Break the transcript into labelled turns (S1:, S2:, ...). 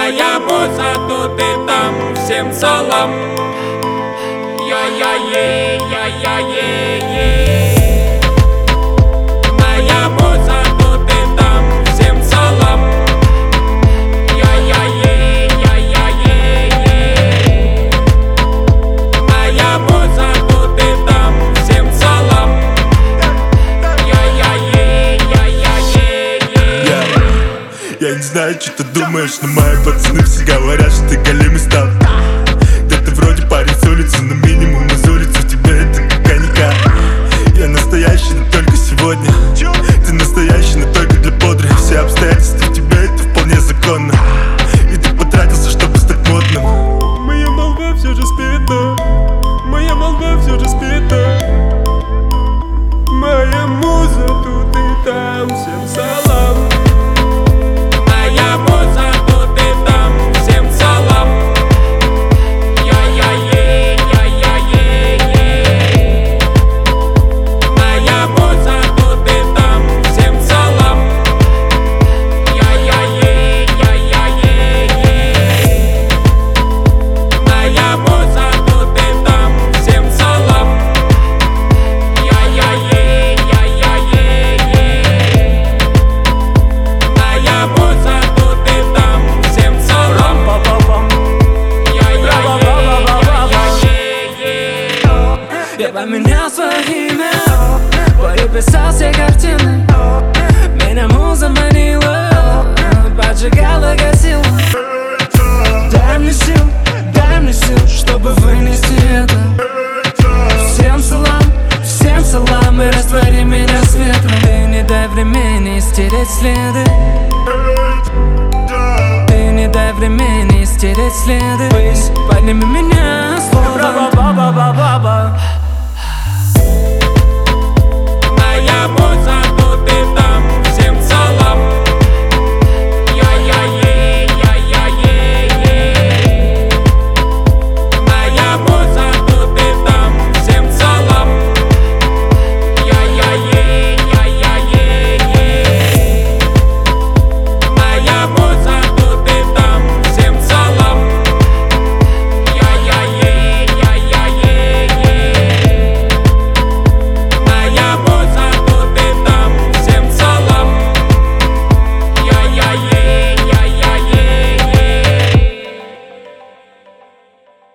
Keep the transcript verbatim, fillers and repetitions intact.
S1: Моя муза тут и там, всем салам. Я-я-е, я-я-е-е. Моя муза тут и там, всем салам. Я-я-е, я-я-е-е. Моя муза тут и там, всем салам. Я-я-е, я-я-е-е.
S2: Я не знаю, что ты думаешь, но мои пацаны все говорят, что ты голимый стал. Да ты вроде парень с улицы, но минимум из улицы в тебе это как коньяка. Я настоящий, но только сегодня. Ты настоящий, но только для бодрых. Все обстоятельства в тебе это вполне законно. И ты потратился, чтобы стать модным. Моя молва все же спит, моя молва все же спит. Моя муза тут и там, всем салам.
S1: Моя муза тут и там, всем салам. Я-я-е, я-я-е-е. Моя муза тут и там, всем салам. Я-я-е, я-я-е-е. Моя муза тут и там, всем салам. Я-я-е, я-я-е-е. Моя муза тут и там, всем салам.
S3: Я поменял свое имя, переписал все картины. Меня муза манила, поджигала, гасила. Дай мне сил, дай мне сил, чтобы вынести это. Всем салам, всем салам, и раствори меня светом. Ты не дай времени стереть следы. Ты не дай времени стереть следы. Подними меня, слово.